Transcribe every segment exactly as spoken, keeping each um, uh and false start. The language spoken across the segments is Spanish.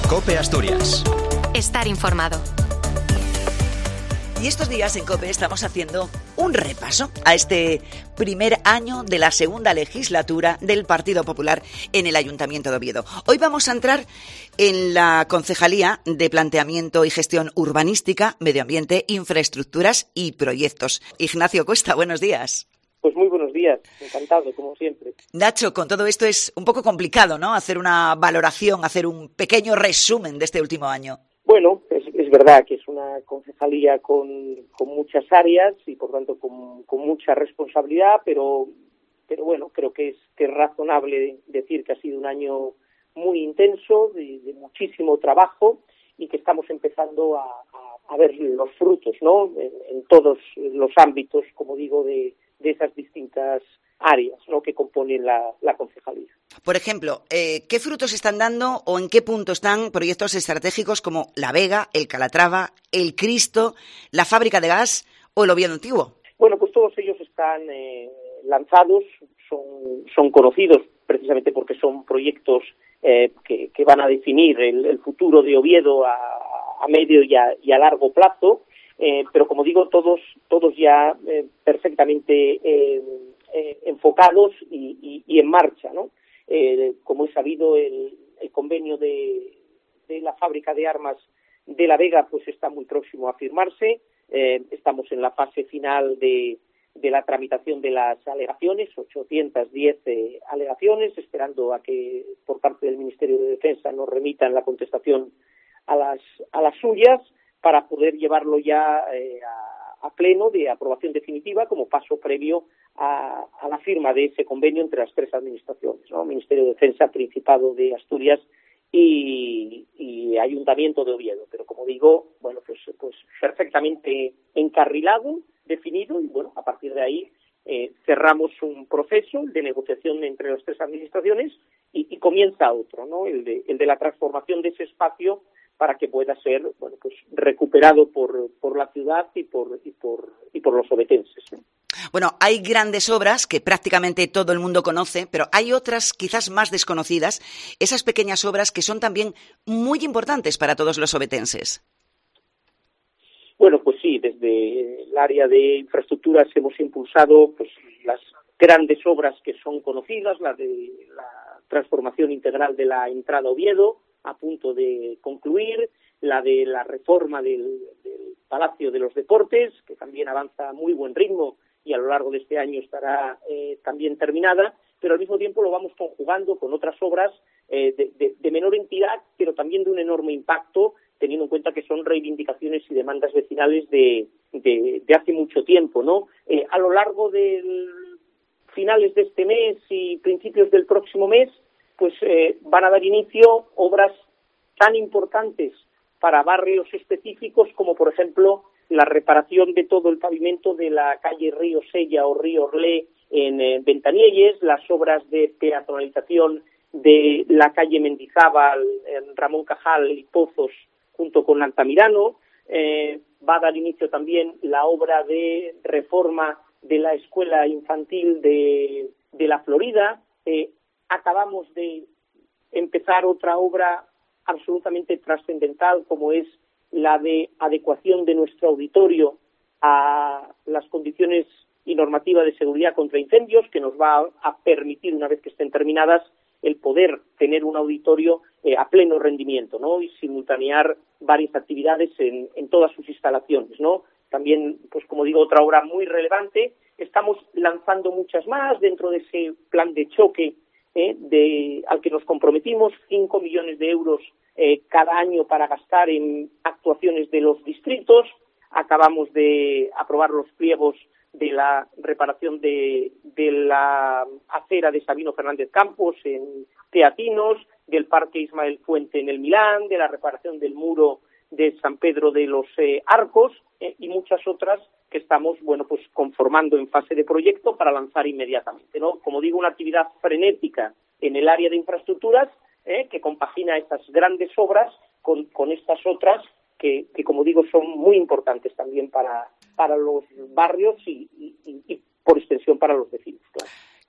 COPE Asturias. Estar informado. Y estos días en COPE estamos haciendo un repaso a este primer año de la segunda legislatura del Partido Popular en el Ayuntamiento de Oviedo. Hoy vamos a entrar en la Concejalía de Planteamiento y Gestión Urbanística, Medio Ambiente, Infraestructuras y Proyectos. Ignacio Cuesta, buenos días. Pues muy buenos días, encantado, como siempre. Nacho, con todo esto es un poco complicado, ¿no?, hacer una valoración, hacer un pequeño resumen de este último año. Bueno, es, es verdad que es una concejalía con, con muchas áreas y por tanto con, con mucha responsabilidad, pero, pero bueno, creo que es, que es razonable decir que ha sido un año muy intenso, de, de muchísimo trabajo y que estamos empezando a, a, a ver los frutos, ¿no?, en, en todos los ámbitos, como digo, de, de esas distintas áreas, ¿no?, que componen la, la concejalía. Por ejemplo, eh, ¿qué frutos están dando o en qué punto están proyectos estratégicos como La Vega, el Calatrava, el Cristo, la fábrica de gas o el Oviedo Antiguo? Bueno, pues todos ellos están eh, lanzados, son, son conocidos precisamente porque son proyectos eh, que, que van a definir el, el futuro de Oviedo a, a medio y a, y a largo plazo, eh, pero como digo, todos, todos ya eh, perfectamente eh, eh, enfocados y, y, y en marcha, ¿no? Eh, como he sabido, el, el convenio de, de la fábrica de armas de La Vega pues está muy próximo a firmarse. Eh, estamos en la fase final de, de la tramitación de las alegaciones, ochocientas diez eh, alegaciones, esperando a que por parte del Ministerio de Defensa nos remitan la contestación a las, a las suyas para poder llevarlo ya eh, a, a pleno de aprobación definitiva como paso previo A, a la firma de ese convenio entre las tres administraciones, ¿no? Ministerio de Defensa, Principado de Asturias y, y Ayuntamiento de Oviedo. Pero como digo, bueno, pues, pues perfectamente encarrilado, definido y bueno, a partir de ahí eh, cerramos un proceso de negociación entre las tres administraciones y, y comienza otro, ¿no? El de, el de la transformación de ese espacio para que pueda ser, bueno, pues recuperado por, por la ciudad y por, y por, y por los ovetenses, ¿no? Bueno, hay grandes obras que prácticamente todo el mundo conoce, pero hay otras quizás más desconocidas, esas pequeñas obras que son también muy importantes para todos los ovetenses. Bueno, pues sí, desde el área de infraestructuras hemos impulsado pues las grandes obras que son conocidas, la de la transformación integral de la entrada a Oviedo, a punto de concluir, la de la reforma del, del Palacio de los Deportes, que también avanza a muy buen ritmo y a lo largo de este año estará eh, también terminada, pero al mismo tiempo lo vamos conjugando con otras obras eh, de, de, de menor entidad, pero también de un enorme impacto, teniendo en cuenta que son reivindicaciones y demandas vecinales de, de, de hace mucho tiempo, ¿no? Eh, a lo largo de finales de este mes y principios del próximo mes, pues eh, van a dar inicio obras tan importantes para barrios específicos como, por ejemplo, la reparación de todo el pavimento de la calle Río Sella o Río Orlé en eh, Ventanielles, las obras de peatonalización de la calle Mendizábal, en Ramón Cajal y Pozos, junto con Altamirano. Eh, va a dar inicio también la obra de reforma de la escuela infantil de, de la Florida. Eh, acabamos de empezar otra obra absolutamente trascendental, como es la de adecuación de nuestro auditorio a las condiciones y normativa de seguridad contra incendios, que nos va a permitir, una vez que estén terminadas, el poder tener un auditorio eh, a pleno rendimiento, ¿no?, y simultanear varias actividades en, en todas sus instalaciones, ¿no? También, pues como digo, otra obra muy relevante. Estamos lanzando muchas más dentro de ese plan de choque eh, de, al que nos comprometimos, cinco millones de euros Eh, cada año para gastar en actuaciones de los distritos. Acabamos de aprobar los pliegos de la reparación de, de la acera de Sabino Fernández Campos en Teatinos, del Parque Ismael Fuente en el Milán, de la reparación del muro de San Pedro de los eh, Arcos eh, y muchas otras que estamos, bueno, pues conformando en fase de proyecto para lanzar inmediatamente, ¿no? Como digo, una actividad frenética en el área de infraestructuras Eh, que compagina estas grandes obras con, con estas otras que, que, como digo, son muy importantes también para, para los barrios y, y, y por extensión para los vecinos, claro.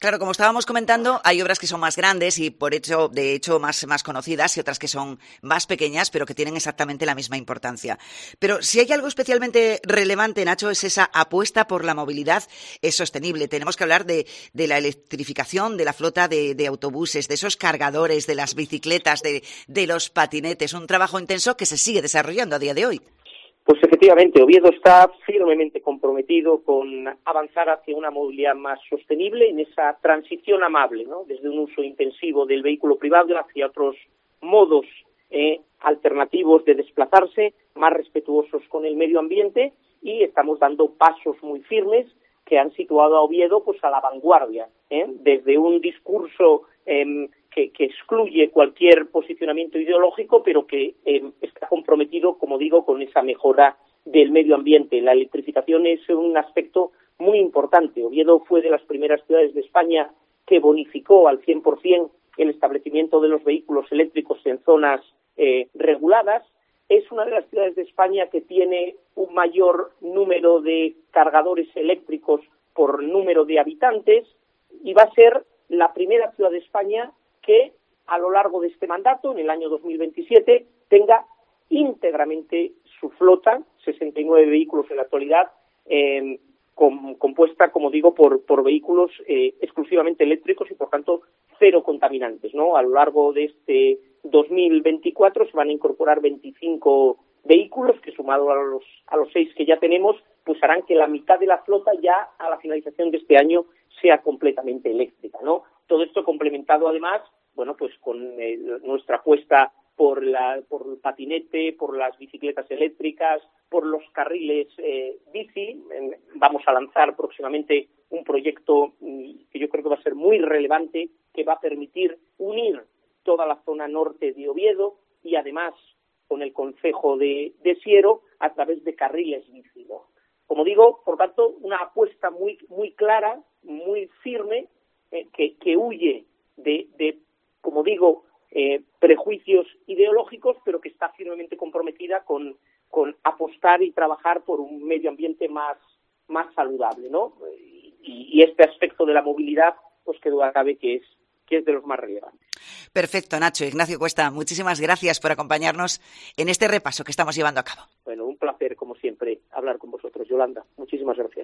Claro, como estábamos comentando, hay obras que son más grandes y por hecho, de hecho, más, más conocidas y otras que son más pequeñas, pero que tienen exactamente la misma importancia. Pero si hay algo especialmente relevante, Nacho, es esa apuesta por la movilidad sostenible. Tenemos que hablar de, de la electrificación de la flota de, de autobuses, de esos cargadores, de las bicicletas, de, de los patinetes. Un trabajo intenso que se sigue desarrollando a día de hoy. Pues efectivamente, Oviedo está firmemente comprometido con avanzar hacia una movilidad más sostenible en esa transición amable, ¿no? Desde un uso intensivo del vehículo privado hacia otros modos eh, alternativos de desplazarse, más respetuosos con el medio ambiente, y estamos dando pasos muy firmes que han situado a Oviedo pues a la vanguardia, ¿eh? Desde un discurso eh, que, que excluye cualquier posicionamiento ideológico, pero que eh, está comprometido, como digo, con esa mejora del medio ambiente. La electrificación es un aspecto muy importante. Oviedo fue de las primeras ciudades de España que bonificó al cien por ciento el establecimiento de los vehículos eléctricos en zonas eh, reguladas. Es una de las ciudades de España que tiene un mayor número de cargadores eléctricos por número de habitantes, y va a ser la primera ciudad de España que a lo largo de este mandato, en el año dos mil veintisiete, tenga íntegramente su flota, sesenta y nueve vehículos en la actualidad, eh, com, compuesta, como digo, por, por vehículos eh, exclusivamente eléctricos y, por tanto, cero contaminantes, ¿no? A lo largo de este dos mil veinticuatro se van a incorporar veinticinco vehículos que, sumado a los, a los seis que ya tenemos, pues harán que la mitad de la flota ya a la finalización de este año sea completamente eléctrica, ¿no? Todo esto complementado, además, bueno, pues con eh, nuestra apuesta por la por el patinete, por las bicicletas eléctricas, por los carriles eh, bici. Vamos a lanzar próximamente un proyecto que yo creo que va a ser muy relevante, que va a permitir unir toda la zona norte de Oviedo y, además, con el concejo de, de Siero, a través de carriles bici, ¿no? Como digo, por tanto, una apuesta muy muy clara, muy firme, eh, que, que huye de, de, como digo, eh, prejuicios ideológicos, pero que está firmemente comprometida con, con apostar y trabajar por un medio ambiente más, más saludable, ¿no? Y, y este aspecto de la movilidad, pues que duda cabe que es, que es de los más relevantes. Perfecto, Nacho. Ignacio Cuesta, muchísimas gracias por acompañarnos en este repaso que estamos llevando a cabo. Bueno, un placer, como siempre, hablar con vosotros, Yolanda. Muchísimas gracias.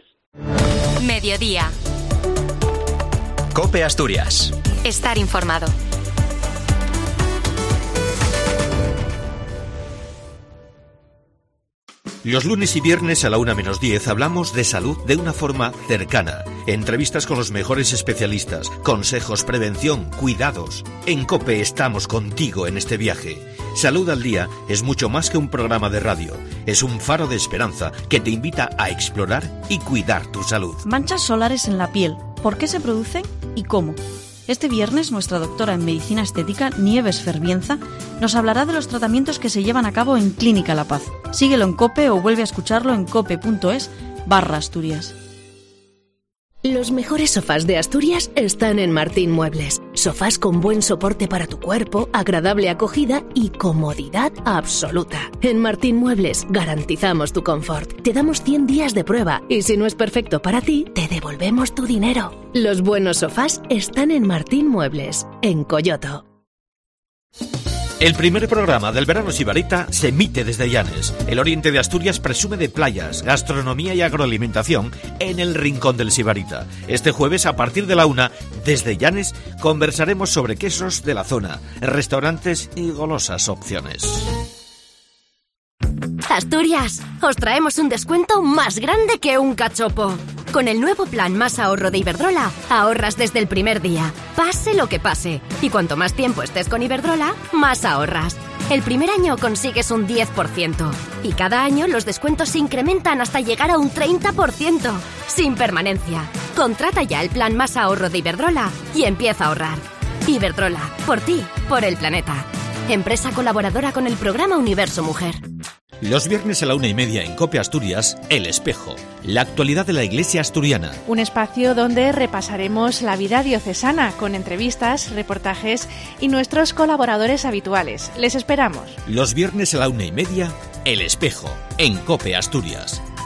Mediodía. COPE Asturias. Estar informado. Los lunes y viernes a la una menos diez hablamos de salud de una forma cercana. Entrevistas con los mejores especialistas, consejos, prevención, cuidados. En COPE estamos contigo en este viaje. Salud al Día es mucho más que un programa de radio. Es un faro de esperanza que te invita a explorar y cuidar tu salud. Manchas solares en la piel. ¿Por qué se producen y cómo? Este viernes, nuestra doctora en Medicina Estética, Nieves Ferbienza, nos hablará de los tratamientos que se llevan a cabo en Clínica La Paz. Síguelo en COPE o vuelve a escucharlo en cope.es barra Asturias. Los mejores sofás de Asturias están en Martín Muebles. Sofás con buen soporte para tu cuerpo, agradable acogida y comodidad absoluta. En Martín Muebles garantizamos tu confort. Te damos cien días de prueba y si no es perfecto para ti, te devolvemos tu dinero. Los buenos sofás están en Martín Muebles, en Coyoto. El primer programa del verano sibarita se emite desde Llanes. El oriente de Asturias presume de playas, gastronomía y agroalimentación en el rincón del sibarita. Este jueves, a partir de la una, desde Llanes, conversaremos sobre quesos de la zona, restaurantes y golosas opciones. Asturias, os traemos un descuento más grande que un cachopo. Con el nuevo plan Más Ahorro de Iberdrola, ahorras desde el primer día, pase lo que pase. Y cuanto más tiempo estés con Iberdrola, más ahorras. El primer año consigues un diez por ciento. Y cada año los descuentos se incrementan hasta llegar a un treinta por ciento. Sin permanencia. Contrata ya el plan Más Ahorro de Iberdrola y empieza a ahorrar. Iberdrola, por ti, por el planeta. Empresa colaboradora con el programa Universo Mujer. Los viernes a la una y media en COPE Asturias, El Espejo, la actualidad de la Iglesia asturiana. Un espacio donde repasaremos la vida diocesana con entrevistas, reportajes y nuestros colaboradores habituales. Les esperamos. Los viernes a la una y media, El Espejo, en COPE Asturias.